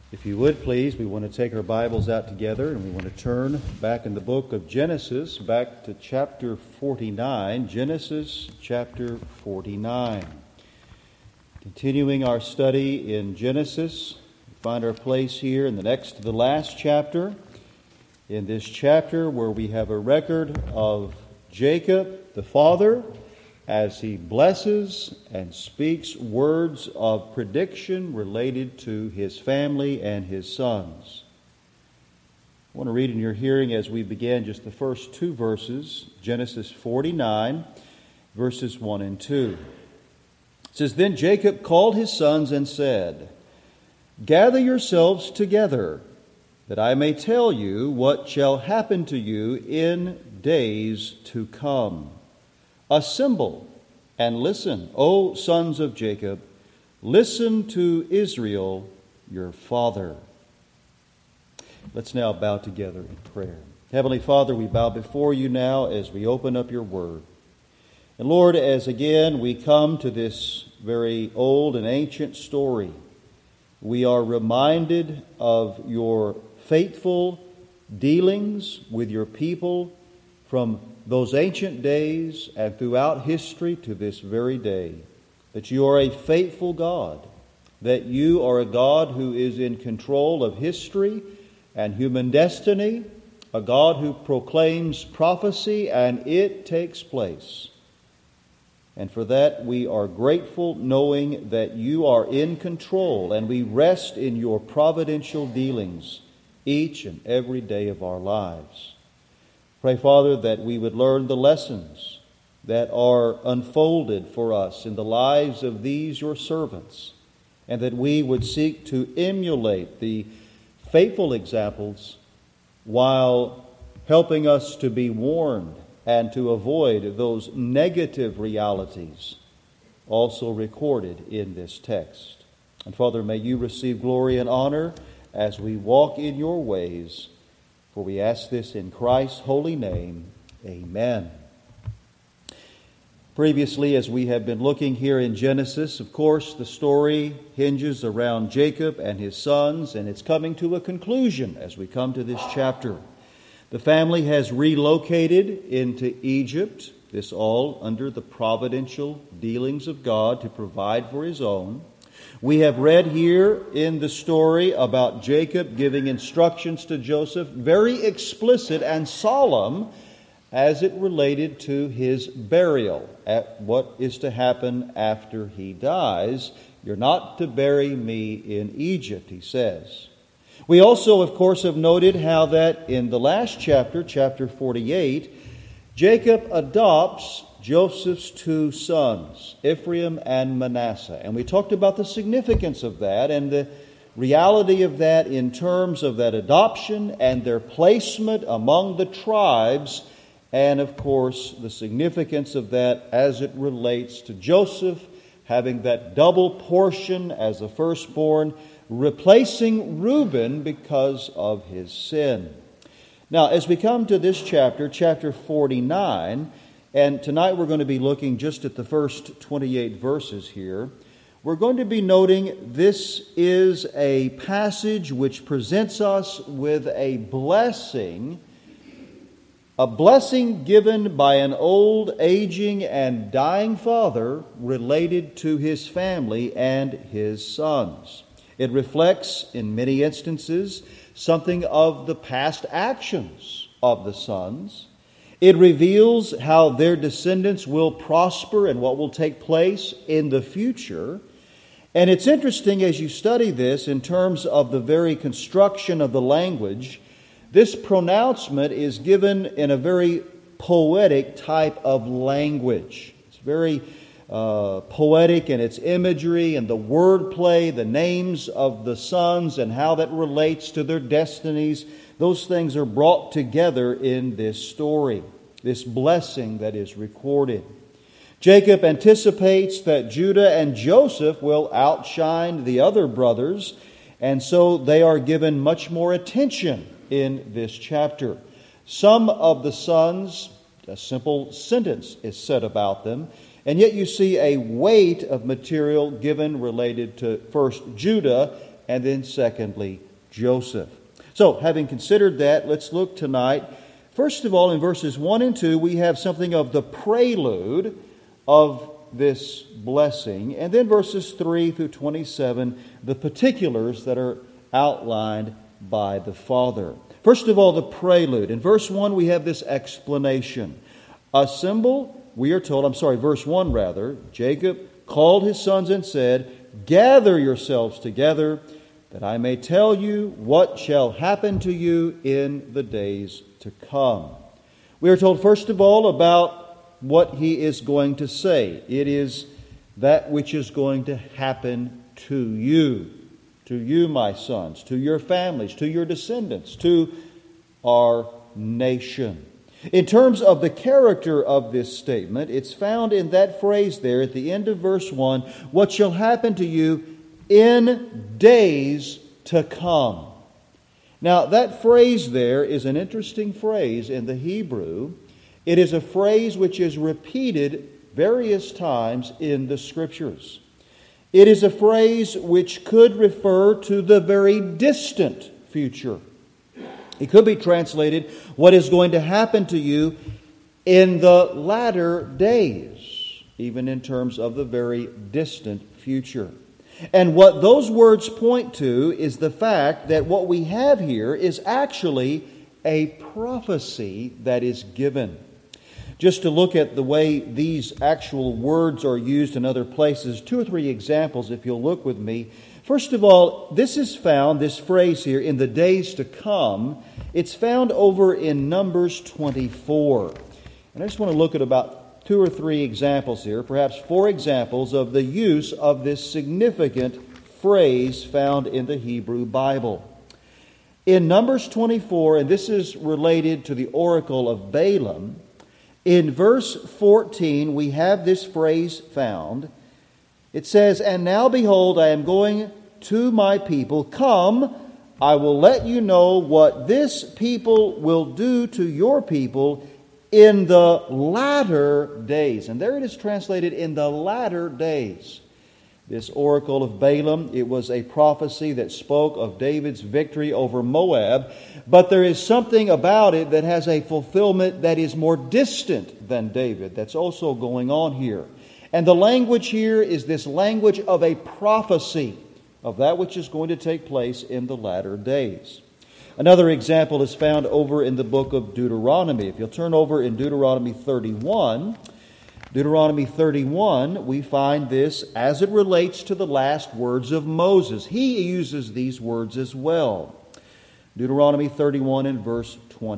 If you would, please, we want to take our Bibles out together and we want to turn back in the book of Genesis, back to chapter 49, Genesis chapter 49. Continuing our study in Genesis, we find our place here in the next to the last chapter. In this chapter where we have a record of Jacob, the father, as he blesses and speaks words of prediction related to his family and his sons. I want to read in your hearing as we begin just the first two verses, Genesis 49, verses 1 and 2. It says, "Then Jacob called his sons and said, 'Gather yourselves together, that I may tell you what shall happen to you in days to come. Assemble and listen, O sons of Jacob, listen to Israel, your father.'" Let's now bow together in prayer. Heavenly Father, we bow before you now as we open up your word. And Lord, as again we come to this very old and ancient story, we are reminded of your faithful dealings with your people from those ancient days and throughout history to this very day, that you are a faithful God, that you are a God who is in control of history and human destiny, a God who proclaims prophecy and it takes place. And for that we are grateful, knowing that you are in control and we rest in your providential dealings each and every day of our lives. Pray, Father, that we would learn the lessons that are unfolded for us in the lives of these your servants, and that we would seek to emulate the faithful examples while helping us to be warned and to avoid those negative realities also recorded in this text. And Father, may you receive glory and honor as we walk in your ways. For we ask this in Christ's holy name. Amen. Previously, as we have been looking here in Genesis, of course, the story hinges around Jacob and his sons, and it's coming to a conclusion as we come to this chapter. The family has relocated into Egypt, this all under the providential dealings of God to provide for his own. We have read here in the story about Jacob giving instructions to Joseph, very explicit and solemn as it related to his burial, at what is to happen after he dies. "You're not to bury me in Egypt," he says. We also, of course, have noted how that in the last chapter, chapter 48, Jacob adopts Joseph's two sons, Ephraim and Manasseh. And we talked about the significance of that and the reality of that in terms of that adoption and their placement among the tribes, and of course the significance of that as it relates to Joseph having that double portion as the firstborn, replacing Reuben because of his sin. Now, as we come to this chapter, chapter 49, and tonight we're going to be looking just at the first 28 verses here. We're going to be noting this is a passage which presents us with a blessing given by an old, aging, and dying father related to his family and his sons. It reflects, in many instances, something of the past actions of the sons. It reveals how their descendants will prosper and what will take place in the future. And it's interesting as you study this in terms of the very construction of the language, this pronouncement is given in a very poetic type of language. It's very poetic in its imagery and the wordplay, the names of the sons and how that relates to their destinies. Those things are brought together in this story, this blessing that is recorded. Jacob anticipates that Judah and Joseph will outshine the other brothers, and so they are given much more attention in this chapter. Some of the sons, a simple sentence is said about them, and yet you see a weight of material given related to first Judah and then secondly, Joseph. So, having considered that, let's look tonight. First of all, in verses 1 and 2, we have something of the prelude of this blessing. And then verses 3 through 27, the particulars that are outlined by the Father. First of all, the prelude. In verse 1, we have this explanation. Assemble, we are told, verse 1 rather, Jacob called his sons and said, gather yourselves together, that I may tell you what shall happen to you in the days to come. We are told, first of all, about what he is going to say. It is that which is going to happen to you, my sons, to your families, to your descendants, to our nation. In terms of the character of this statement, it's found in that phrase there at the end of verse 1, what shall happen to you in days to come. Now, that phrase there is an interesting phrase in the Hebrew. It is a phrase which is repeated various times in the Scriptures. It is a phrase which could refer to the very distant future. It could be translated, what is going to happen to you in the latter days, even in terms of the very distant future. And what those words point to is the fact that what we have here is actually a prophecy that is given. Just to look at the way these actual words are used in other places, 2 or 3 examples if you'll look with me. First of all, this is found, this phrase here, in the days to come. It's found over in Numbers 24. And I just want to look at about 2 or 3 examples here, perhaps 4 examples of the use of this significant phrase found in the Hebrew Bible. In Numbers 24, and this is related to the oracle of Balaam, in verse 14 we have this phrase found. It says, and now behold, I am going to my people. Come, I will let you know what this people will do to your people in the latter days. And there it is translated, in the latter days. This oracle of Balaam, it was a prophecy that spoke of David's victory over Moab. But there is something about it that has a fulfillment that is more distant than David. That's also going on here. And the language here is this language of a prophecy of that which is going to take place in the latter days. Another example is found over in the book of Deuteronomy. If you'll turn over in Deuteronomy 31, we find this as it relates to the last words of Moses. He uses these words as well. Deuteronomy 31 and verse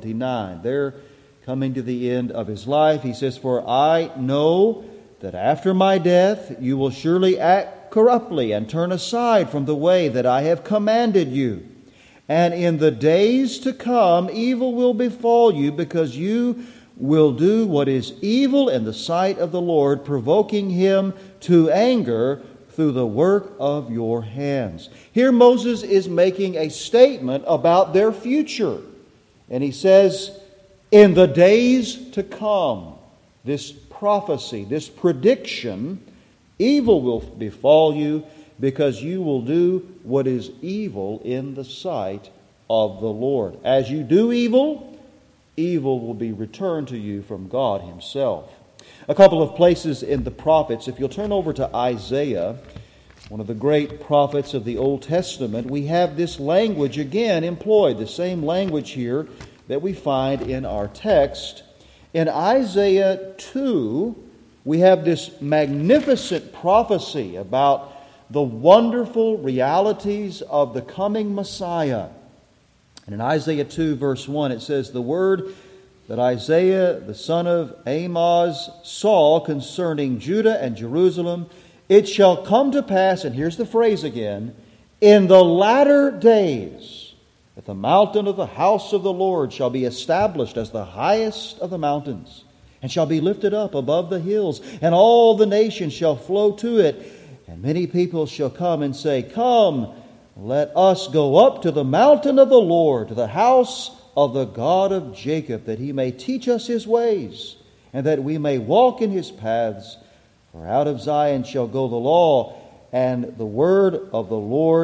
29. There, coming to the end of his life, he says, for I know that after my death you will surely act corruptly and turn aside from the way that I have commanded you. And in the days to come, evil will befall you, because you will do what is evil in the sight of the Lord, provoking him to anger through the work of your hands. Here Moses is making a statement about their future. And he says, in the days to come, this prophecy, this prediction, evil will befall you, because you will do what is evil in the sight of the Lord. As you do evil, evil will be returned to you from God himself. A couple of places in the prophets, if you'll turn over to Isaiah, one of the great prophets of the Old Testament, we have this language again employed, the same language here that we find in our text. In Isaiah 2, we have this magnificent prophecy about the wonderful realities of the coming Messiah. And in Isaiah 2 verse 1 it says, the word that Isaiah the son of Amoz saw concerning Judah and Jerusalem, it shall come to pass, and here's the phrase again, in the latter days, that the mountain of the house of the Lord shall be established as the highest of the mountains, and shall be lifted up above the hills, and all the nations shall flow to it. And many people shall come and say, come, let us go up to the mountain of the Lord, to the house of the God of Jacob, that he may teach us his ways, and that we may walk in his paths. For out of Zion shall go the law and the word of the Lord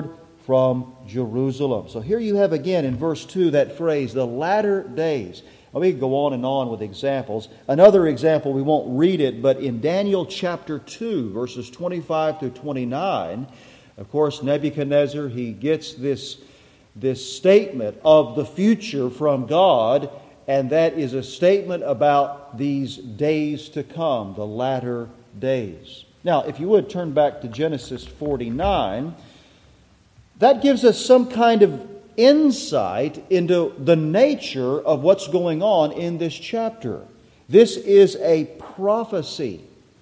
from Jerusalem. So here you have again in verse 2 that phrase, the latter days. Well, we could go on and on with examples. Another example, we won't read it, but in Daniel chapter 2, verses 25 to 29, of course, Nebuchadnezzar, he gets this statement of the future from God, and that is a statement about these days to come, the latter days. Now, if you would turn back to Genesis 49, that gives us some kind of insight into the nature of what's going on in this chapter. This is a prophecy.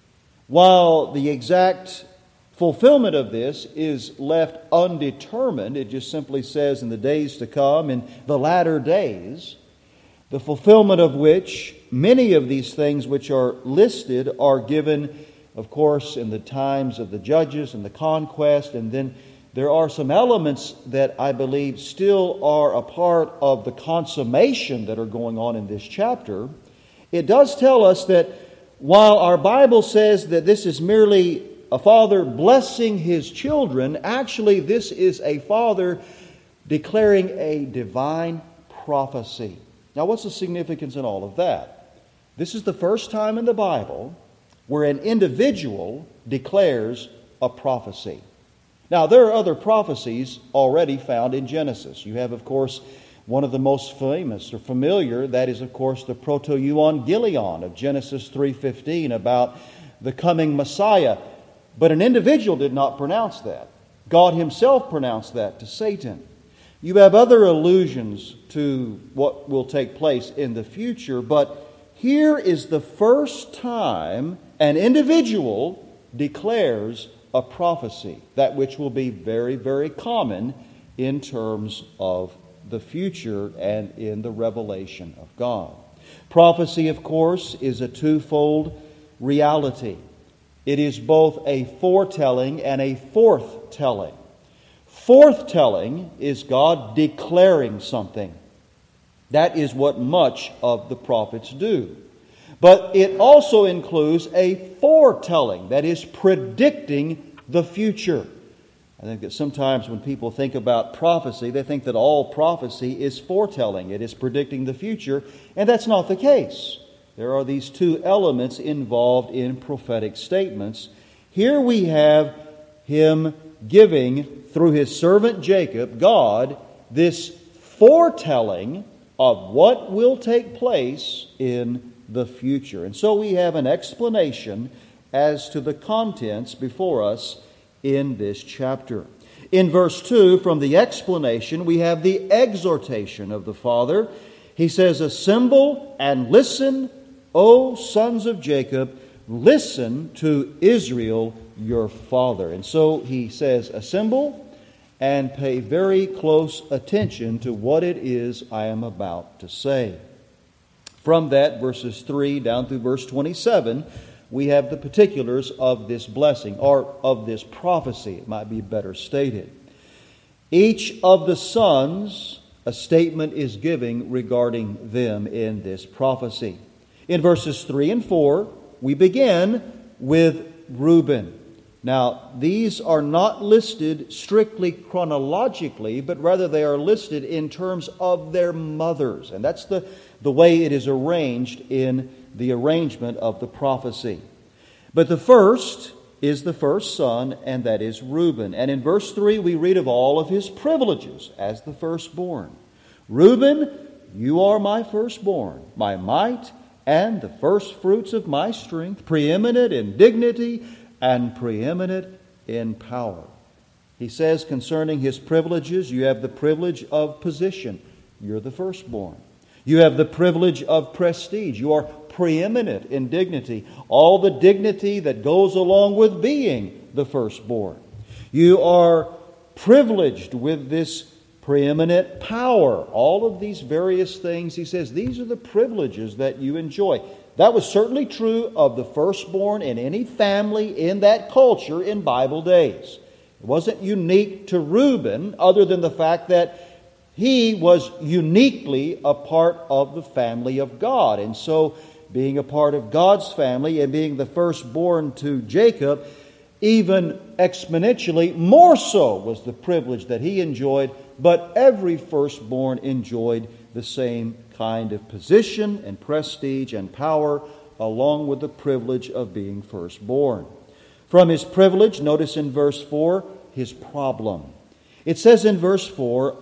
While the exact fulfillment of this is left undetermined, it just simply says in the days to come, in the latter days, the fulfillment of which many of these things which are listed are given, of course, in the times of the judges and the conquest, and then there are some elements that I believe still are a part of the consummation that are going on in this chapter. It does tell us that while our Bible says that this is merely a father blessing his children, actually this is a father declaring a divine prophecy. Now, what's the significance in all of that? This is the first time in the Bible where an individual declares a prophecy. Now, there are other prophecies already found in Genesis. You have, of course, one of the most famous or familiar, that is, of course, the proto-euangelion of Genesis 3:15 about the coming Messiah. But an individual did not pronounce that. God Himself pronounced that to Satan. You have other allusions to what will take place in the future, but here is the first time an individual declares a prophecy, that which will be very, very common in terms of the future and in the revelation of God. Prophecy, of course, is a twofold reality. It is both a foretelling and a forthtelling. Forthtelling is God declaring something. That is what much of the prophets do. But it also includes a foretelling, that is, predicting the future. I think that sometimes when people think about prophecy, they think that all prophecy is foretelling. It is predicting the future, and that's not the case. There are these two elements involved in prophetic statements. Here we have Him giving, through His servant Jacob, God, this foretelling of what will take place in the future. And so we have an explanation as to the contents before us in this chapter. In verse 2, from the explanation, we have the exhortation of the Father. He says, "Assemble and listen, O sons of Jacob, listen to Israel your father." And so he says, assemble and pay very close attention to what it is I am about to say. From that, verses 3 down through verse 27, we have the particulars of this blessing, or of this prophecy, it might be better stated. Each of the sons, a statement is given regarding them in this prophecy. In verses 3 and 4, we begin with Reuben. Now, these are not listed strictly chronologically, but rather they are listed in terms of their mothers. And that's the way it is arranged in the arrangement of the prophecy. But the first is the first son, and that is Reuben. And in verse 3, we read of all of his privileges as the firstborn. Reuben, you are my firstborn, my might, and the first fruits of my strength, preeminent in dignity and preeminent in power. He says concerning his privileges, you have the privilege of position. You're the firstborn. You have the privilege of prestige. You are preeminent in dignity. All the dignity that goes along with being the firstborn. You are privileged with this preeminent power. All of these various things, he says, these are the privileges that you enjoy. That was certainly true of the firstborn in any family in that culture in Bible days. It wasn't unique to Reuben, other than the fact that he was uniquely a part of the family of God. And so, being a part of God's family and being the firstborn to Jacob, even exponentially more so was the privilege that he enjoyed, but every firstborn enjoyed the same kind of position and prestige and power, along with the privilege of being firstborn. From his privilege, notice in verse 4, his problem. It says in verse 4,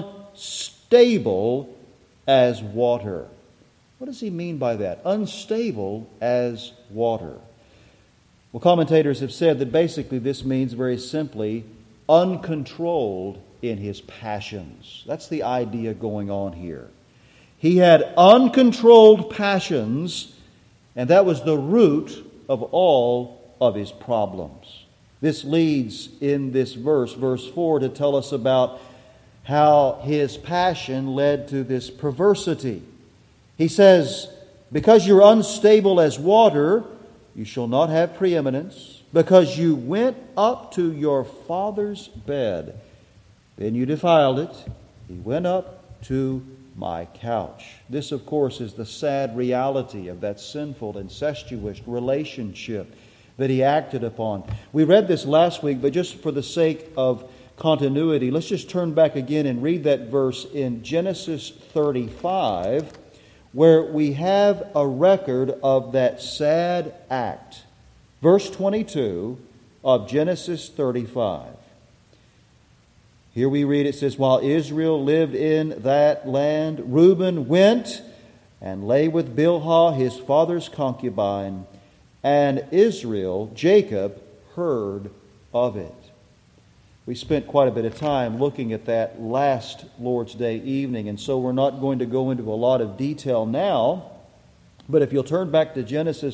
unstable as water. What does he mean by that? Unstable as water. Well, commentators have said that basically this means very simply uncontrolled in his passions. That's the idea going on here. He had uncontrolled passions, and that was the root of all of his problems. This leads in this verse 4, to tell us about how his passion led to this perversity. He says, because you're unstable as water, you shall not have preeminence, because you went up to your father's bed. Then you defiled it. He went up to my couch. This, of course, is the sad reality of that sinful, incestuous relationship that he acted upon. We read this last week, but just for the sake of continuity, let's just turn back again and read that verse in Genesis 35, where we have a record of that sad act. Verse 22 of Genesis 35. Here we read, it says, while Israel lived in that land, Reuben went and lay with Bilhah, his father's concubine, and Israel, Jacob, heard of it. We spent quite a bit of time looking at that last Lord's Day evening, and so we're not going to go into a lot of detail now. But if you'll turn back to Genesis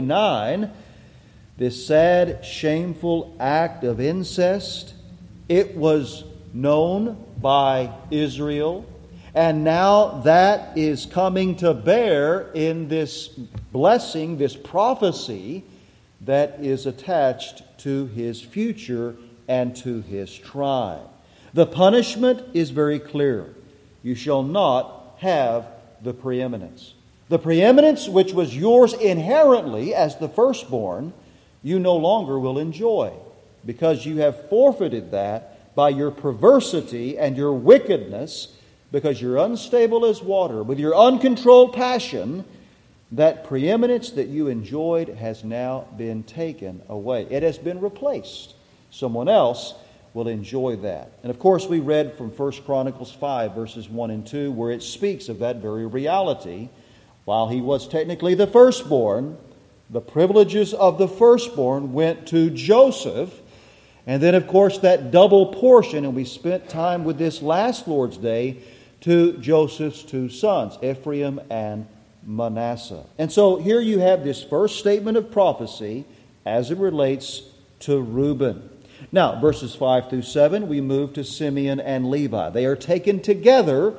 49, this sad, shameful act of incest, it was known by Israel, and now that is coming to bear in this blessing, this prophecy that is attached to his future and to his tribe. The punishment is very clear. You shall not have the preeminence. The preeminence which was yours inherently as the firstborn, you no longer will enjoy, because you have forfeited that by your perversity and your wickedness, because you're unstable as water. With your uncontrolled passion, that preeminence that you enjoyed has now been taken away. It has been replaced. Someone else will enjoy that. And of course, we read from 1 Chronicles 5, verses 1 and 2, where it speaks of that very reality. While he was technically the firstborn, the privileges of the firstborn went to Joseph. And then, of course, that double portion, and we spent time with this last Lord's Day, to Joseph's two sons, Ephraim and Manasseh. And so here you have this first statement of prophecy as it relates to Reuben. Now, verses 5 through 7, we move to Simeon and Levi. They are taken together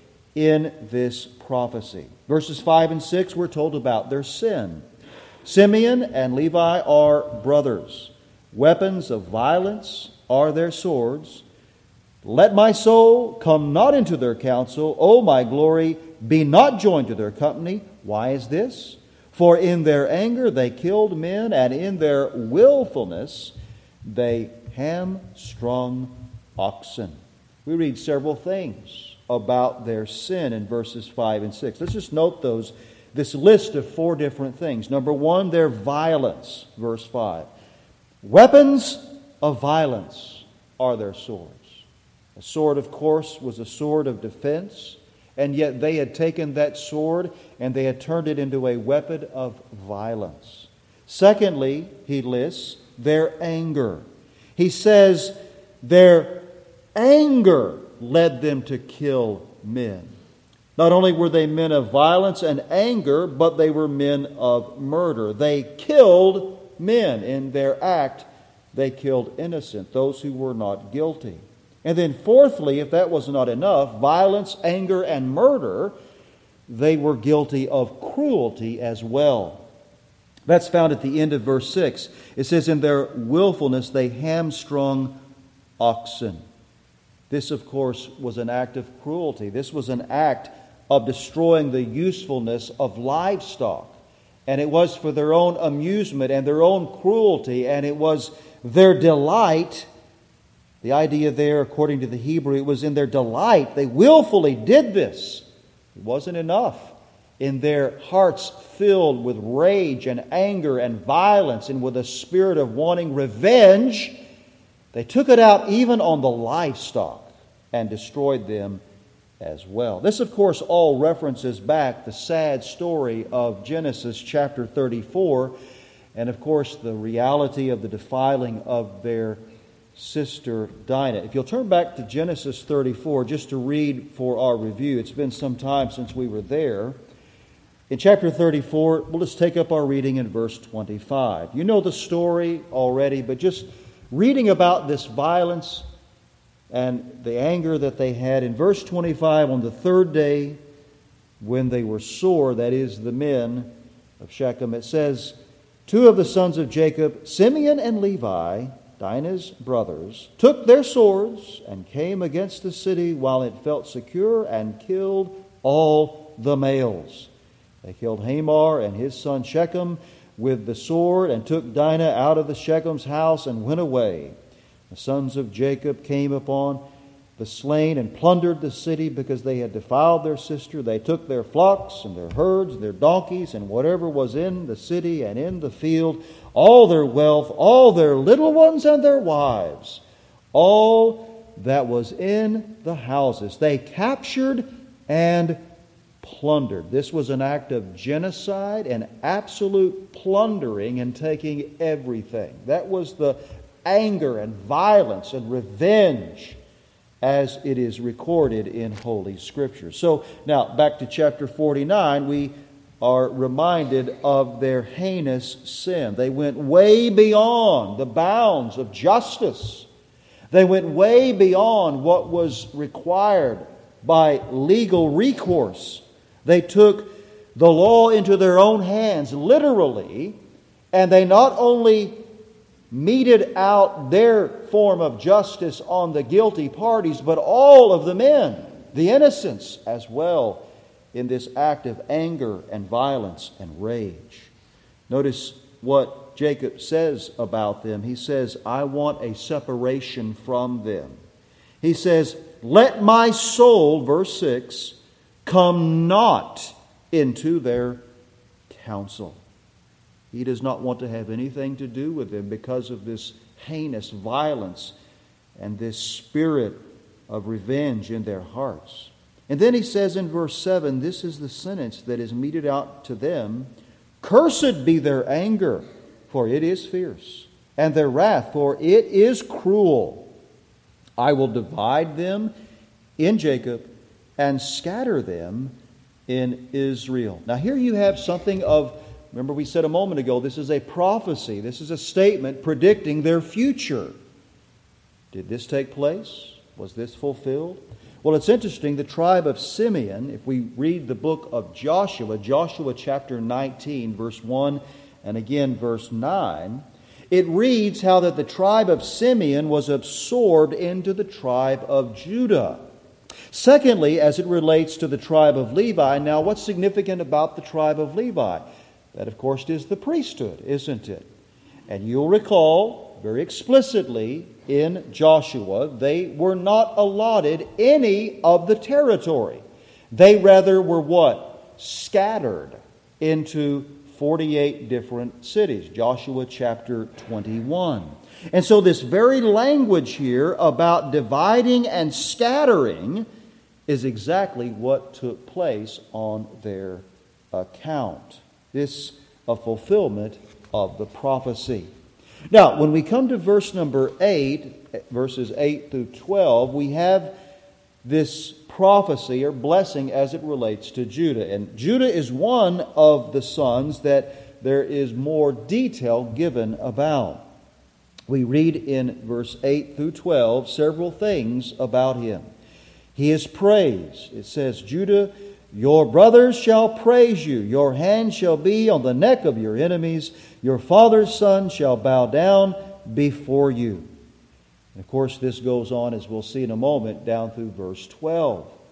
in this prophecy. Verses 5 and 6, we're told about their sin. Simeon and Levi are brothers. Weapons of violence are their swords. Let my soul come not into their counsel. O my glory, be not joined to their company. Why is this? For in their anger they killed men, and in their willfulness they hamstrung oxen. We read several things about their sin in verses 5 and 6. Let's just note this list of 4 different things. Number 1, their violence, verse 5. Weapons of violence are their swords. A sword, of course, was a sword of defense, and yet they had taken that sword and they had turned it into a weapon of violence. Secondly, he lists their anger. He says their anger led them to kill men. Not only were they men of violence and anger, but they were men of murder. They killed men. In their act, they killed innocent, those who were not guilty. And then fourthly, if that was not enough, violence, anger, and murder, they were guilty of cruelty as well. That's found at the end of verse 6. It says, in their willfulness they hamstrung oxen. This, of course, was an act of cruelty. This was an act of destroying the usefulness of livestock. and it was for their own amusement and their own cruelty, and it was their delight. The idea there, according to the Hebrew, it was in their delight. They willfully did this. It wasn't enough. In their hearts filled with rage and anger and violence and with a spirit of wanting revenge, they took it out even on the livestock and destroyed them as well. This, of course, all references back the sad story of Genesis chapter 34, and, of course, the reality of the defiling of their sister Dinah. If you'll turn back to Genesis 34, just to read for our review. It's been some time since we were there. In chapter 34, we'll just take up our reading in verse 25. You know the story already, but just reading about this violence and the anger that they had. In verse 25, on the third day, when they were sore, that is, the men of Shechem, it says, 2 of the sons of Jacob, Simeon and Levi, Dinah's brothers, took their swords and came against the city while it felt secure and killed all the males. They killed Hamor and his son Shechem with the sword and took Dinah out of the Shechem's house and went away. The sons of Jacob came upon the slain and plundered the city because they had defiled their sister. They took their flocks and their herds, their donkeys, and whatever was in the city and in the field, all their wealth, all their little ones and their wives, all that was in the houses. They captured and plundered. This was an act of genocide and absolute plundering and taking everything. That was the anger and violence and revenge as it is recorded in Holy Scripture. So now back to chapter 49, we are reminded of their heinous sin. They went way beyond the bounds of justice. They went way beyond what was required by legal recourse. They took the law into their own hands, literally, and they not only meted out their form of justice on the guilty parties, but all of the men, the innocents as well, in this act of anger and violence and rage. Notice what Jacob says about them. He says, I want a separation from them. He says, let my soul, verse 6, come not into their counsel. He does not want to have anything to do with them because of this heinous violence and this spirit of revenge in their hearts. And then he says in verse 7, this is the sentence that is meted out to them. Cursed be their anger, for it is fierce, and their wrath, for it is cruel. I will divide them in Jacob and scatter them in Israel. Now here you have something of, remember we said a moment ago, this is a prophecy. This is a statement predicting their future. Did this take place? Was this fulfilled? Well, it's interesting. The tribe of Simeon, if we read the book of Joshua, Joshua chapter 19, verse 1, and again verse 9, it reads how that the tribe of Simeon was absorbed into the tribe of Judah. Secondly, as it relates to the tribe of Levi, now what's significant about the tribe of Levi? That, of course, is the priesthood, isn't it? And you'll recall very explicitly in Joshua, they were not allotted any of the territory. They rather were what? Scattered into 48 different cities. Joshua chapter 21. And so this very language here about dividing and scattering is exactly what took place on their account. This a fulfillment of the prophecy. Now, when we come to verse number 8, verses 8 through 12, we have this prophecy or blessing as it relates to Judah. And Judah is one of the sons that there is more detail given about. We read in verse 8 through 12 several things about him. He is praised. It says, Judah, your brothers shall praise you. Your hand shall be on the neck of your enemies. Your father's son shall bow down before you. And of course, this goes on, as we'll see in a moment, down through verse 12.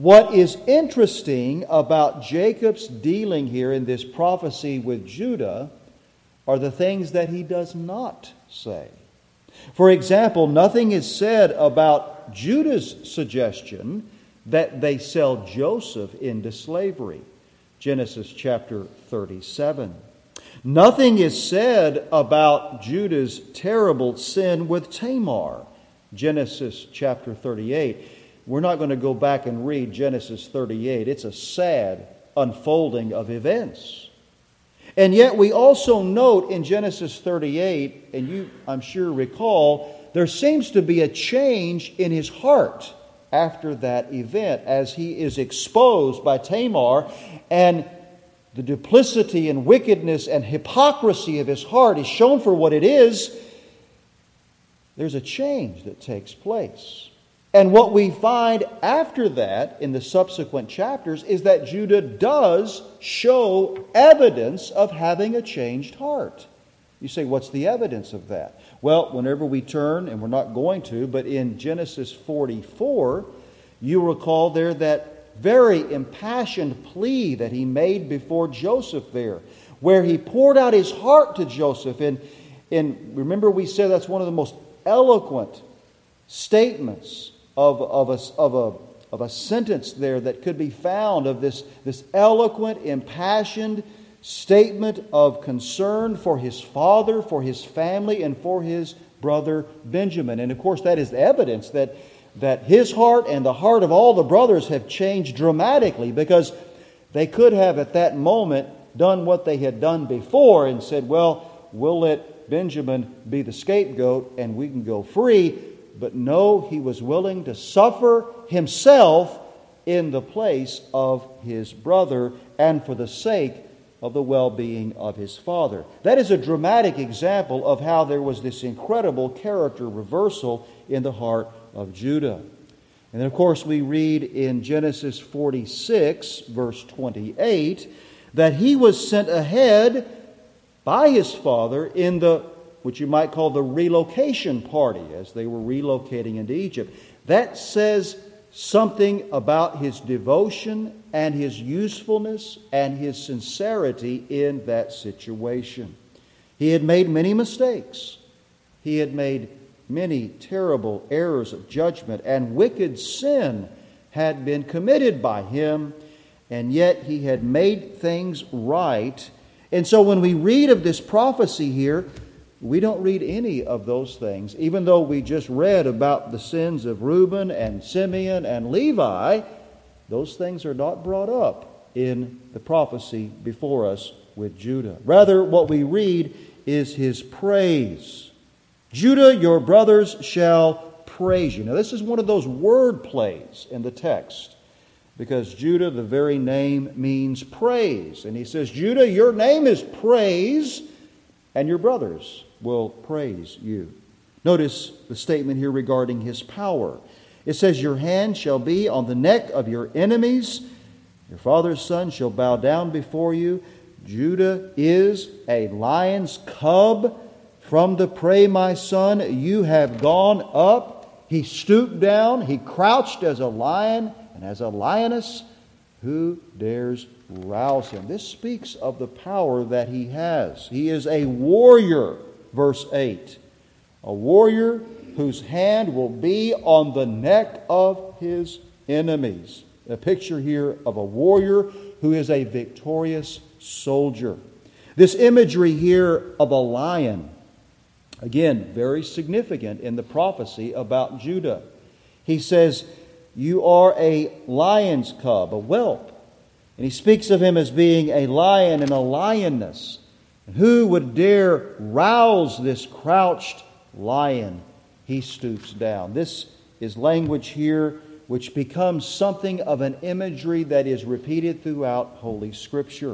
What is interesting about Jacob's dealing here in this prophecy with Judah are the things that he does not say. For example, nothing is said about Judah's suggestion that they sell Joseph into slavery. Genesis chapter 37. Nothing is said about Judah's terrible sin with Tamar. Genesis chapter 38. We're not going to go back and read Genesis 38. It's a sad unfolding of events. And yet we also note in Genesis 38, and you, I'm sure, recall, there seems to be a change in his heart after that event as he is exposed by Tamar, and the duplicity and wickedness and hypocrisy of his heart is shown for what it is. There's a change that takes place. And what we find after that in the subsequent chapters is that Judah does show evidence of having a changed heart. You say, what's the evidence of that? Well, whenever we turn, and we're not going to, but in Genesis 44, you recall there that very impassioned plea that he made before Joseph there, where he poured out his heart to Joseph. And remember we said that's one of the most eloquent statements of a sentence there that could be found, of this eloquent, impassioned statement of concern for his father, for his family, and for his brother Benjamin. And of course that is evidence that his heart and the heart of all the brothers have changed dramatically, because they could have at that moment done what they had done before and said, well, we'll let Benjamin be the scapegoat and we can go free. But no, he was willing to suffer himself in the place of his brother and for the sake of the well-being of his father. That is a dramatic example of how there was this incredible character reversal in the heart of Judah. And then, of course, we read in Genesis 46, verse 28, that he was sent ahead by his father in the which you might call the relocation party, as they were relocating into Egypt. That says something about his devotion and his usefulness and his sincerity in that situation. He had made many mistakes. He had made many terrible errors of judgment, and wicked sin had been committed by him, and yet he had made things right. And so when we read of this prophecy here, we don't read any of those things, even though we just read about the sins of Reuben and Simeon and Levi. Those things are not brought up in the prophecy before us with Judah. Rather, what we read is his praise. Judah, your brothers shall praise you. Now, this is one of those word plays in the text, because Judah, the very name, means praise. And he says, Judah, your name is praise, and your brothers will praise you. Notice the statement here regarding his power. It says, your hand shall be on the neck of your enemies. Your father's son shall bow down before you. Judah is a lion's cub. From the prey, my son, you have gone up. He stooped down. He crouched as a lion and as a lioness. Who dares rouse him? This speaks of the power that he has. He is a warrior, verse 8. A warrior whose hand will be on the neck of his enemies. A picture here of a warrior who is a victorious soldier. This imagery here of a lion, again, very significant in the prophecy about Judah. He says, you are a lion's cub, a whelp. And he speaks of him as being a lion and a lioness. And who would dare rouse this crouched lion? He stoops down. This is language here which becomes something of an imagery that is repeated throughout Holy Scripture.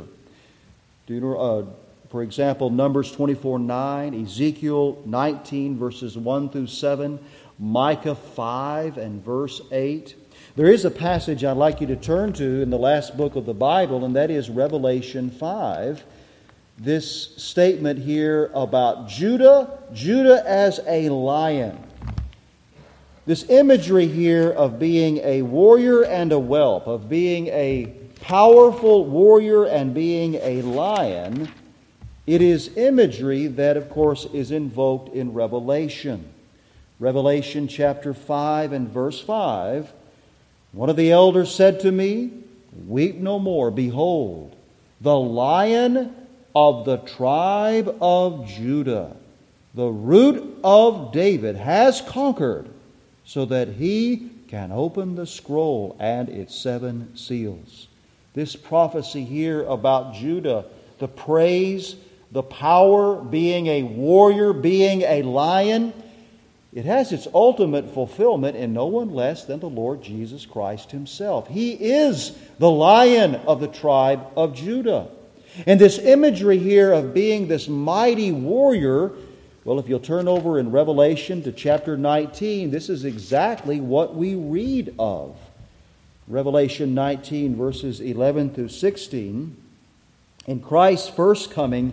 For example, Numbers 24:9, Ezekiel 19, verses 1 through 7, Micah 5 and verse 8. There is a passage I'd like you to turn to in the last book of the Bible, and that is Revelation 5. This statement here about Judah as a lion. This imagery here of being a warrior and a whelp, of being a powerful warrior and being a lion, it is imagery that, of course, is invoked in Revelation. Revelation chapter 5 and verse 5, one of the elders said to me, "Weep no more. Behold, the Lion of the tribe of Judah, the root of David, has conquered, so that he can open the scroll and its 7 seals." This prophecy here about Judah, the praise, the power, being a warrior, being a lion, it has its ultimate fulfillment in no one less than the Lord Jesus Christ Himself. He is the Lion of the tribe of Judah. And this imagery here of being this mighty warrior, well, if you'll turn over in Revelation to chapter 19, this is exactly what we read of. Revelation 19, verses 11 through 16. In Christ's first coming,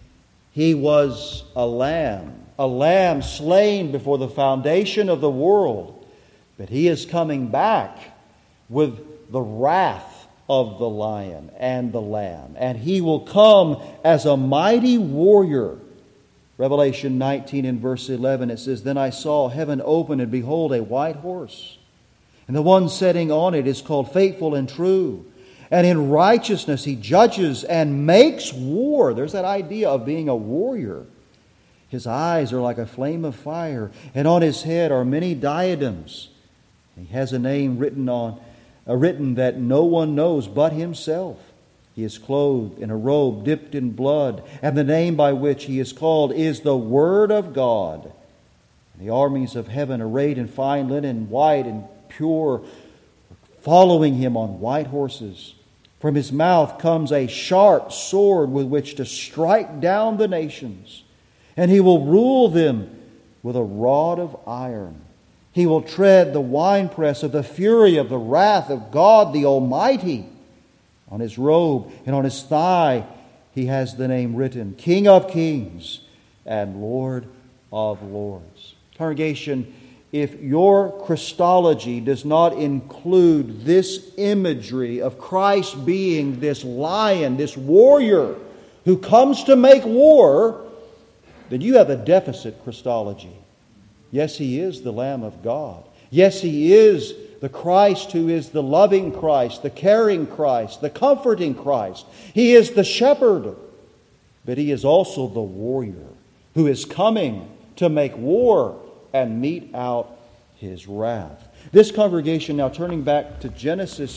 He was a lamb slain before the foundation of the world. But He is coming back with the wrath of the lion and the lamb. And He will come as a mighty warrior. Revelation 19 and verse 11, it says, "Then I saw heaven open, and behold, a white horse. And the one sitting on it is called Faithful and True. And in righteousness He judges and makes war." There's that idea of being a warrior. "His eyes are like a flame of fire, and on His head are many diadems. He has a name written that no one knows but Himself. He is clothed in a robe dipped in blood, and the name by which He is called is the Word of God. And the armies of heaven, arrayed in fine linen, white and pure, following Him on white horses. From His mouth comes a sharp sword with which to strike down the nations. And He will rule them with a rod of iron. He will tread the winepress of the fury of the wrath of God the Almighty. On His robe and on His thigh He has the name written, King of Kings and Lord of Lords." Congregation, if your Christology does not include this imagery of Christ being this lion, this warrior who comes to make war, then you have a deficit Christology. Yes, He is the Lamb of God. Yes, He is the Christ who is the loving Christ, the caring Christ, the comforting Christ. He is the shepherd. But He is also the warrior who is coming to make war and mete out His wrath. This congregation, now turning back to Genesis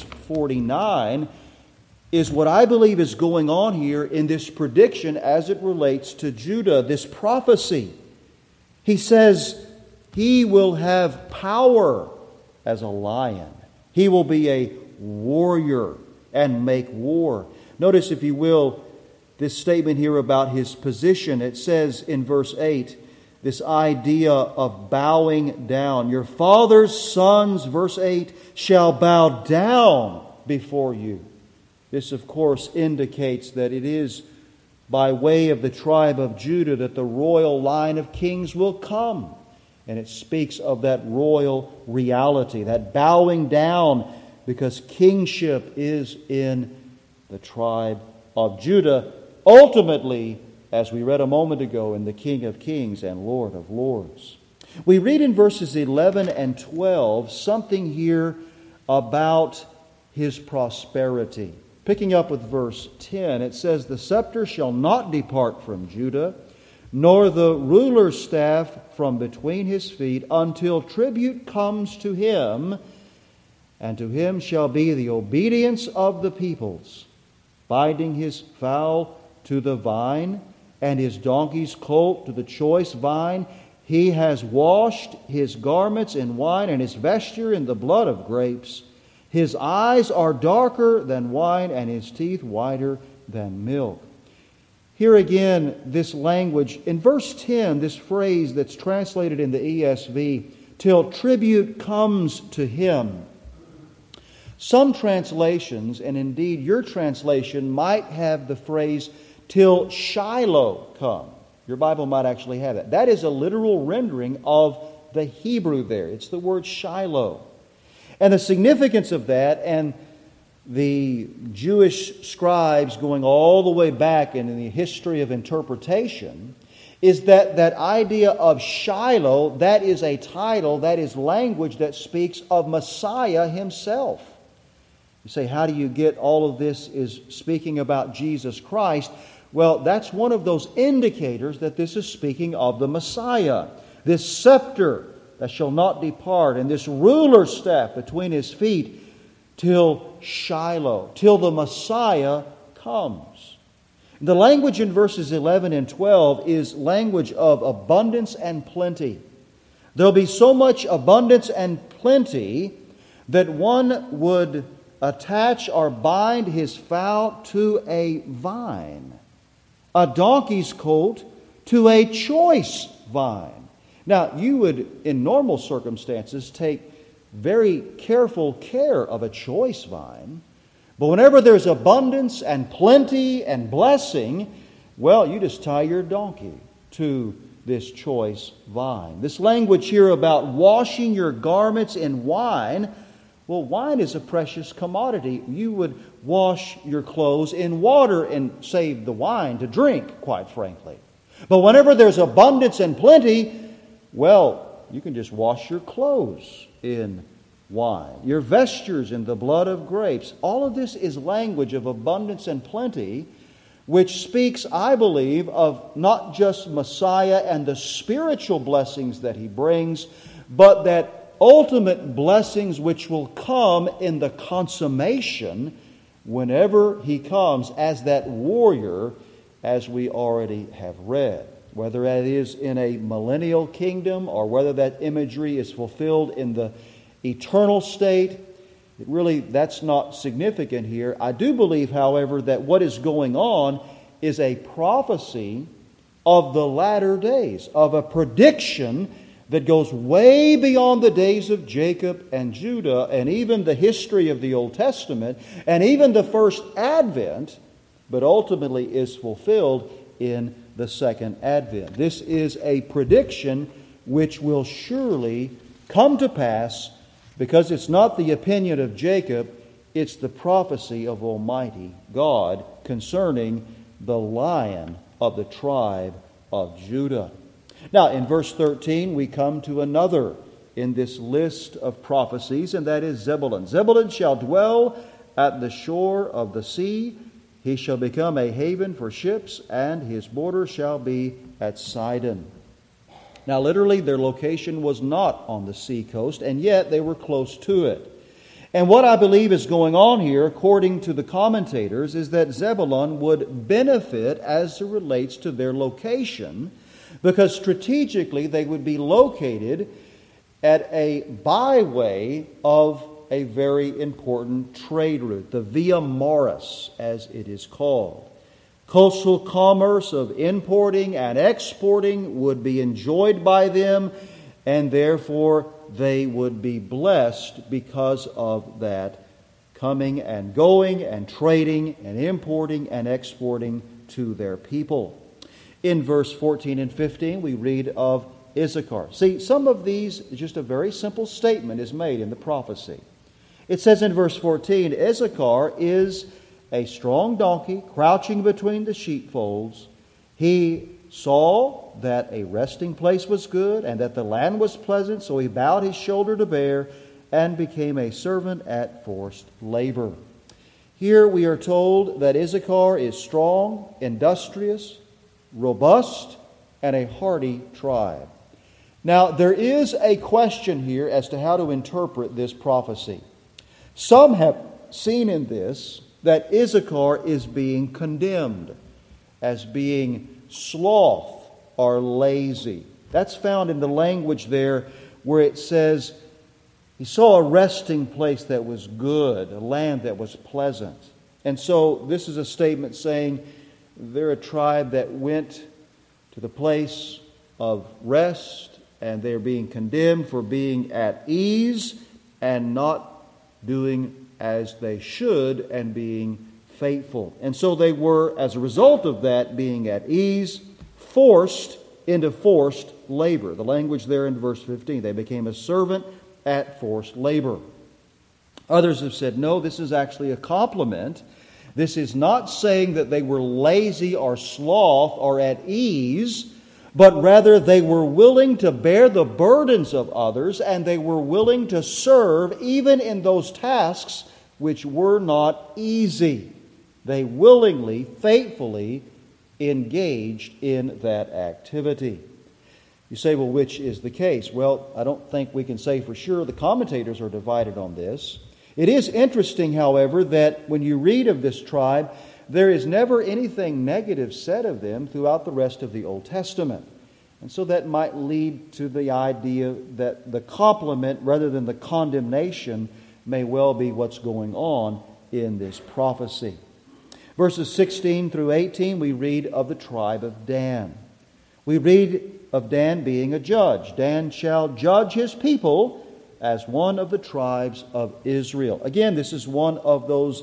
49, is what I believe is going on here in this prediction as it relates to Judah, this prophecy. He says He will have power as a lion. He will be a warrior and make war. Notice, if you will, this statement here about His position. It says in verse 8, this idea of bowing down. "Your father's sons," verse 8, "shall bow down before you." This, of course, indicates that it is by way of the tribe of Judah that the royal line of kings will come. And it speaks of that royal reality, that bowing down, because kingship is in the tribe of Judah, ultimately, as we read a moment ago, in the King of Kings and Lord of Lords. We read in verses 11 and 12 something here about His prosperity. Picking up with verse 10, it says, "The scepter shall not depart from Judah, nor the ruler's staff from between His feet, until tribute comes to Him, and to Him shall be the obedience of the peoples, binding His fowl to the vine, and His donkey's colt to the choice vine. He has washed His garments in wine, and His vesture in the blood of grapes. His eyes are darker than wine, and His teeth whiter than milk." Here again, this language, in verse 10, this phrase that's translated in the ESV, "till tribute comes to Him." Some translations, and indeed your translation, might have the phrase, "till Shiloh come." Your Bible might actually have that. That is a literal rendering of the Hebrew there. It's the word Shiloh. And the significance of that, and the Jewish scribes going all the way back in the history of interpretation, is that idea of Shiloh, that is a title, that is language that speaks of Messiah himself. You say, how do you get all of this is speaking about Jesus Christ? Well, that's one of those indicators that this is speaking of the Messiah. This scepter that shall not depart, and this ruler's staff between his feet, till Shiloh, till the Messiah comes. The language in verses 11 and 12 is language of abundance and plenty. There'll be so much abundance and plenty that one would attach or bind his foal to a vine, a donkey's colt to a choice vine. Now, you would, in normal circumstances, take very careful care of a choice vine. But whenever there's abundance and plenty and blessing, well, you just tie your donkey to this choice vine. This language here about washing your garments in wine, well, wine is a precious commodity. You would wash your clothes in water and save the wine to drink, quite frankly. But whenever there's abundance and plenty, well, you can just wash your clothes in wine, your vestures in the blood of grapes. All of this is language of abundance and plenty, which speaks, I believe, of not just Messiah and the spiritual blessings that he brings, but that ultimate blessings which will come in the consummation whenever he comes as that warrior, as we already have read. Whether that is in a millennial kingdom or whether that imagery is fulfilled in the eternal state, that's not significant here. I do believe, however, that what is going on is a prophecy of the latter days, of a prediction that goes way beyond the days of Jacob and Judah and even the history of the Old Testament and even the first advent, but ultimately is fulfilled in the second advent. This is a prediction which will surely come to pass because it's not the opinion of Jacob, it's the prophecy of Almighty God concerning the Lion of the tribe of Judah. Now, in verse 13, we come to another in this list of prophecies, and that is Zebulun. Zebulun shall dwell at the shore of the sea. He shall become a haven for ships, and his border shall be at Sidon. Now, literally, their location was not on the sea coast, and yet they were close to it. And what I believe is going on here, according to the commentators, is that Zebulun would benefit as it relates to their location, because strategically they would be located at a byway of a very important trade route, the Via Maris, as it is called. Coastal commerce of importing and exporting would be enjoyed by them, and therefore they would be blessed because of that coming and going and trading and importing and exporting to their people. In verse 14 and 15, we read of Issachar. See, some of these, just a very simple statement is made in the prophecy. It says in verse 14, Issachar is a strong donkey crouching between the sheepfolds. He saw that a resting place was good and that the land was pleasant, so he bowed his shoulder to bear and became a servant at forced labor. Here we are told that Issachar is strong, industrious, robust, and a hardy tribe. Now, there is a question here as to how to interpret this prophecy. Some have seen in this that Issachar is being condemned as being sloth or lazy. That's found in the language there where it says he saw a resting place that was good, a land that was pleasant. And so this is a statement saying they're a tribe that went to the place of rest, and they're being condemned for being at ease and not doing as they should and being faithful. And so they were, as a result of that being at ease, forced into forced labor. The language there in verse 15, they became a servant at forced labor. Others have said, no, this is actually a compliment. This is not saying that they were lazy or sloth or at ease, but rather they were willing to bear the burdens of others, and they were willing to serve even in those tasks which were not easy. They willingly, faithfully engaged in that activity. You say, well, which is the case? Well, I don't think we can say for sure. The commentators are divided on this. It is interesting, however, that when you read of this tribe, there is never anything negative said of them throughout the rest of the Old Testament. And so that might lead to the idea that the compliment rather than the condemnation may well be what's going on in this prophecy. Verses 16 through 18, we read of the tribe of Dan. We read of Dan being a judge. Dan shall judge his people as one of the tribes of Israel. Again, this is one of those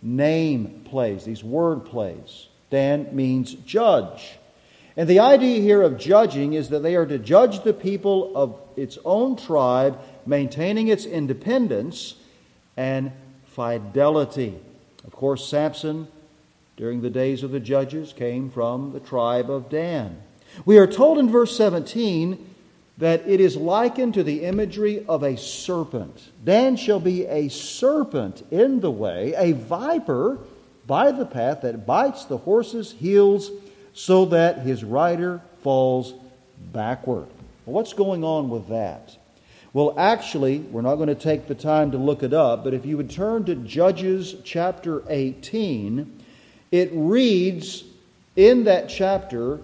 name plays, these word plays. Dan means judge. And the idea here of judging is that they are to judge the people of its own tribe, maintaining its independence and fidelity. Of course, Samson, during the days of the judges, came from the tribe of Dan. We are told in verse 17 that it is likened to the imagery of a serpent. Dan shall be a serpent in the way, a viper by the path that bites the horse's heels so that his rider falls backward. Well, what's going on with that? Well, actually, we're not going to take the time to look it up, but if you would turn to Judges chapter 18, it reads in that chapter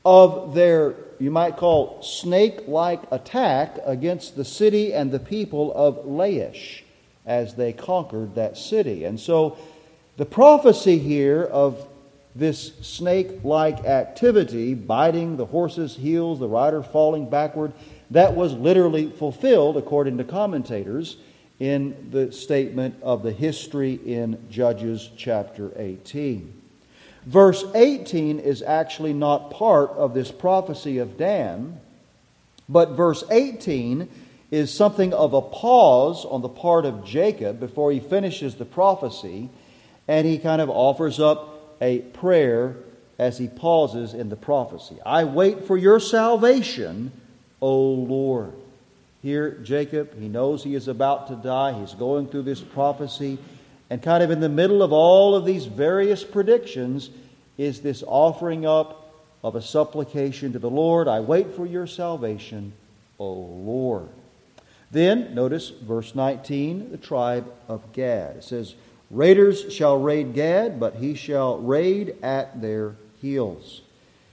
of their, you might call, snake-like attack against the city and the people of Laish as they conquered that city. And so the prophecy here of this snake-like activity, biting the horse's heels, the rider falling backward, that was literally fulfilled, according to commentators, in the statement of the history in Judges chapter 18. Verse 18 is actually not part of this prophecy of Dan, but verse 18 is something of a pause on the part of Jacob before he finishes the prophecy, and he kind of offers up a prayer as he pauses in the prophecy. I wait for your salvation, O Lord. Here, Jacob, he knows he is about to die. He's going through this prophecy. And kind of in the middle of all of these various predictions is this offering up of a supplication to the Lord. I wait for your salvation, O Lord. Then, notice verse 19, the tribe of Gad. It says, raiders shall raid Gad, but he shall raid at their heels.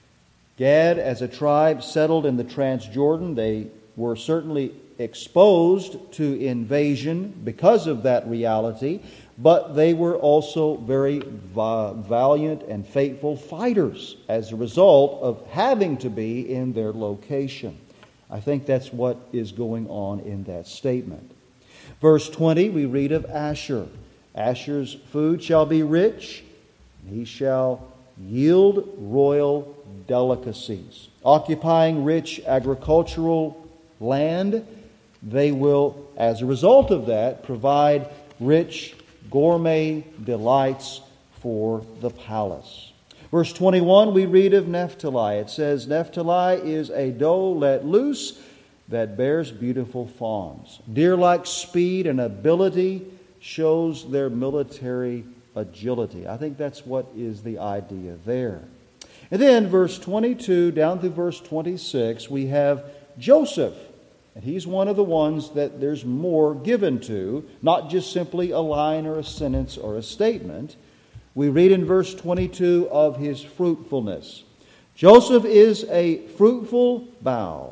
Gad, as a tribe settled in the Transjordan, they were certainly exposed to invasion because of that reality, but they were also very valiant and faithful fighters as a result of having to be in their location. I think that's what is going on in that statement. Verse 20, we read of Asher. Asher's food shall be rich, and he shall yield royal delicacies. Occupying rich agricultural land, they will, as a result of that, provide rich gourmet delights for the palace. Verse 21, we read of Naphtali. It says, Naphtali is a doe let loose that bears beautiful fawns. Deer-like speed and ability shows their military agility. I think that's what is the idea there. And then verse 22 down through verse 26, we have Joseph. And he's one of the ones that there's more given to, not just simply a line or a sentence or a statement. We read in verse 22 of his fruitfulness. Joseph is a fruitful bough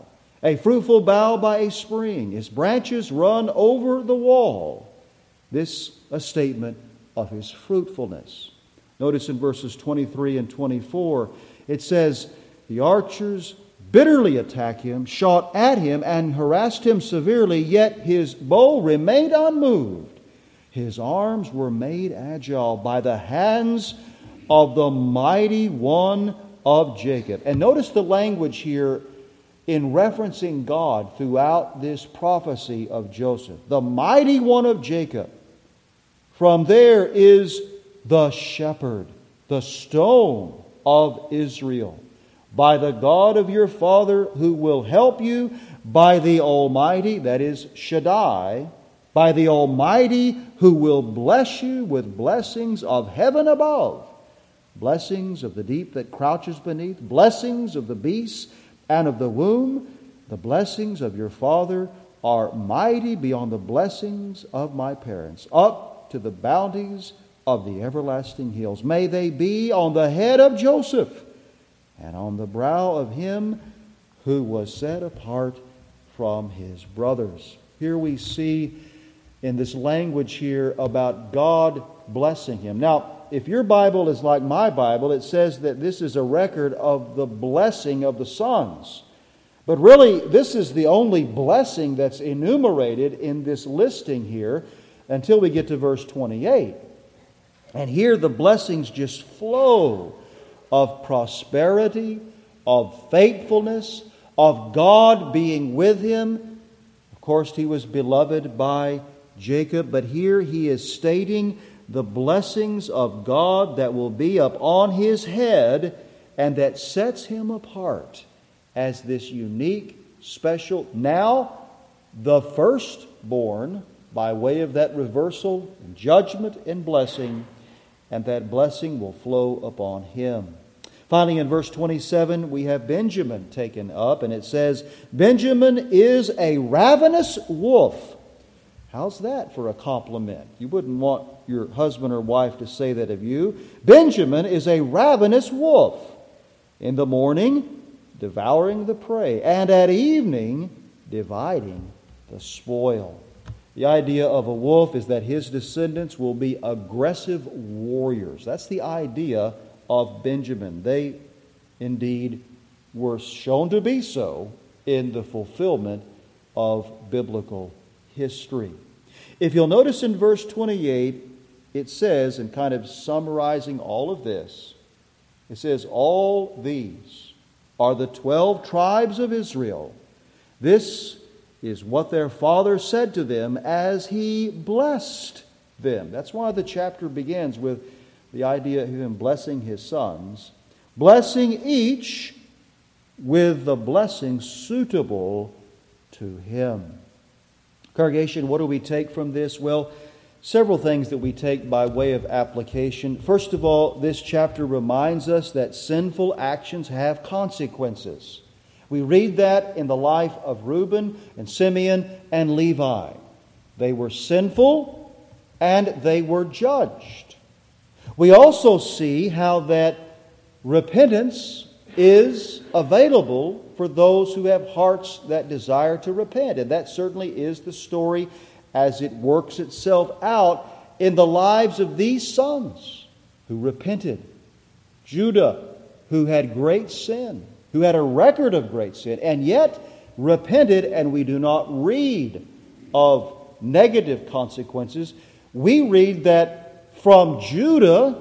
by a spring. His branches run over the wall. This a statement of his fruitfulness. Notice in verses 23 and 24, it says, the archers bitterly attacked him, shot at him, and harassed him severely, yet his bow remained unmoved. His arms were made agile by the hands of the mighty one of Jacob. And notice the language here in referencing God throughout this prophecy of Joseph. The mighty one of Jacob. From there is the shepherd, the stone of Israel. By the God of your father who will help you, by the Almighty, that is Shaddai, by the Almighty who will bless you with blessings of heaven above, blessings of the deep that crouches beneath, blessings of the beasts and of the womb. The blessings of your father are mighty beyond the blessings of my parents, up to the bounties of the everlasting hills. May they be on the head of Joseph and on the brow of him who was set apart from his brothers. Here we see in this language here about God blessing him. Now, if your Bible is like my Bible, it says that this is a record of the blessing of the sons. But really, this is the only blessing that's enumerated in this listing here until we get to verse 28. And here the blessings just flow of prosperity, of faithfulness, of God being with him. Of course, he was beloved by Jacob, but here he is stating the blessings of God that will be upon his head and that sets him apart as this unique, special, now the firstborn by way of that reversal, judgment, and blessing, and that blessing will flow upon him. Finally, in verse 27, we have Benjamin taken up, and it says, Benjamin is a ravenous wolf. How's that for a compliment? You wouldn't want your husband or wife to say that of you. Benjamin is a ravenous wolf. In the morning, devouring the prey, and at evening, dividing the spoil. The idea of a wolf is that his descendants will be aggressive warriors. That's the idea of Benjamin. They indeed were shown to be so in the fulfillment of biblical history. If you'll notice in verse 28, it says, in kind of summarizing all of this, it says, all these are the 12 tribes of Israel. This is what their father said to them as he blessed them. That's why the chapter begins with the idea of him blessing his sons, blessing each with the blessing suitable to him. Congregation, what do we take from this? Well, several things that we take by way of application. First of all, this chapter reminds us that sinful actions have consequences. We read that in the life of Reuben and Simeon and Levi. They were sinful and they were judged. We also see how that repentance is available for those who have hearts that desire to repent. And that certainly is the story as it works itself out in the lives of these sons who repented. Judah, who had great sin, who had a record of great sin, and yet repented, and we do not read of negative consequences. We read that from Judah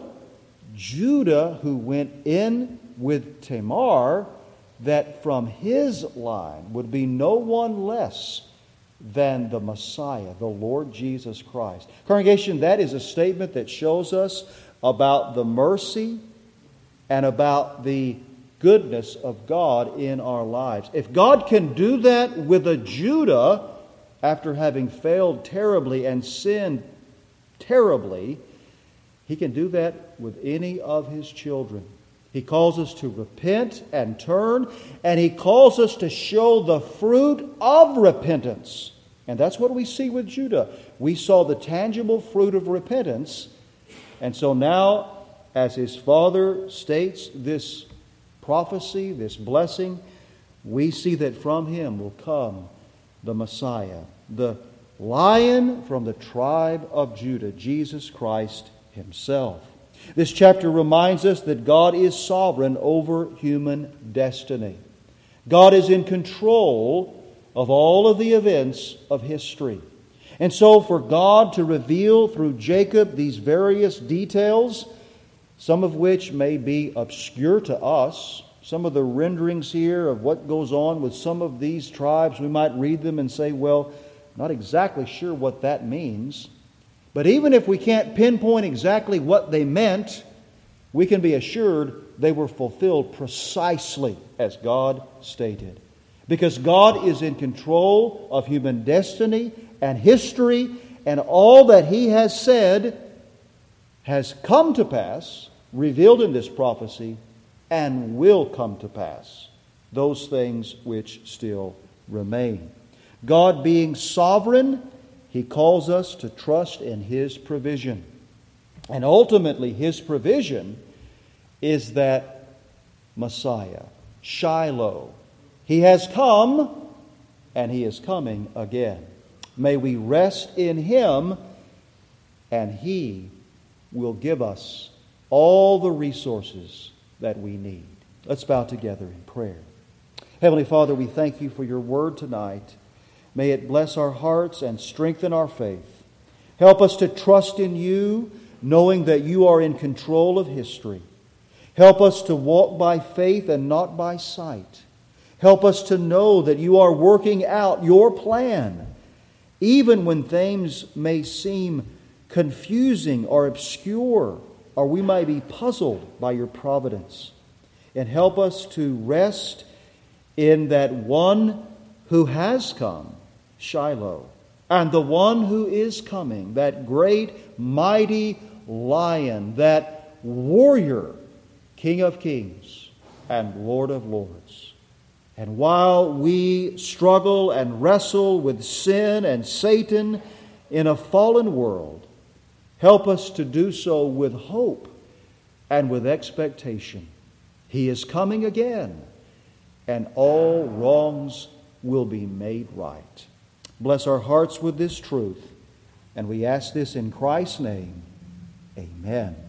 who went in with Tamar, that from his line would be no one less than the Messiah, the Lord Jesus Christ. Congregation, that is a statement that shows us about the mercy and about the goodness of God in our lives. If God can do that with a Judah after having failed terribly and sinned terribly, He can do that with any of His children. He calls us to repent and turn, and He calls us to show the fruit of repentance. And that's what we see with Judah. We saw the tangible fruit of repentance. And so now, as his father states this prophecy, this blessing, we see that from him will come the Messiah, the Lion from the tribe of Judah, Jesus Christ himself. This chapter reminds us that God is sovereign over human destiny. God is in control of all of the events of history. And so for God to reveal through Jacob these various details some of which may be obscure to us. Some of the renderings here of what goes on with some of these tribes, we might read them and say, well, not exactly sure what that means. But even if we can't pinpoint exactly what they meant, we can be assured they were fulfilled precisely as God stated. Because God is in control of human destiny and history, and all that He has said has come to pass, revealed in this prophecy, and will come to pass. Those things which still remain. God being sovereign, He calls us to trust in His provision. And ultimately, His provision is that Messiah, Shiloh. He has come, and He is coming again. May we rest in Him, and He will give us all the resources that we need. Let's bow together in prayer. Heavenly Father, we thank You for Your word tonight. May it bless our hearts and strengthen our faith. Help us to trust in You, knowing that You are in control of history. Help us to walk by faith and not by sight. Help us to know that You are working out Your plan, even when things may seem confusing or obscure, or we may be puzzled by Your providence. And help us to rest in that one who has come, Shiloh, and the one who is coming, that great, mighty Lion, that warrior, King of Kings and Lord of Lords. And while we struggle and wrestle with sin and Satan in a fallen world, help us to do so with hope and with expectation. He is coming again, and all wrongs will be made right. Bless our hearts with this truth, and we ask this in Christ's name. Amen.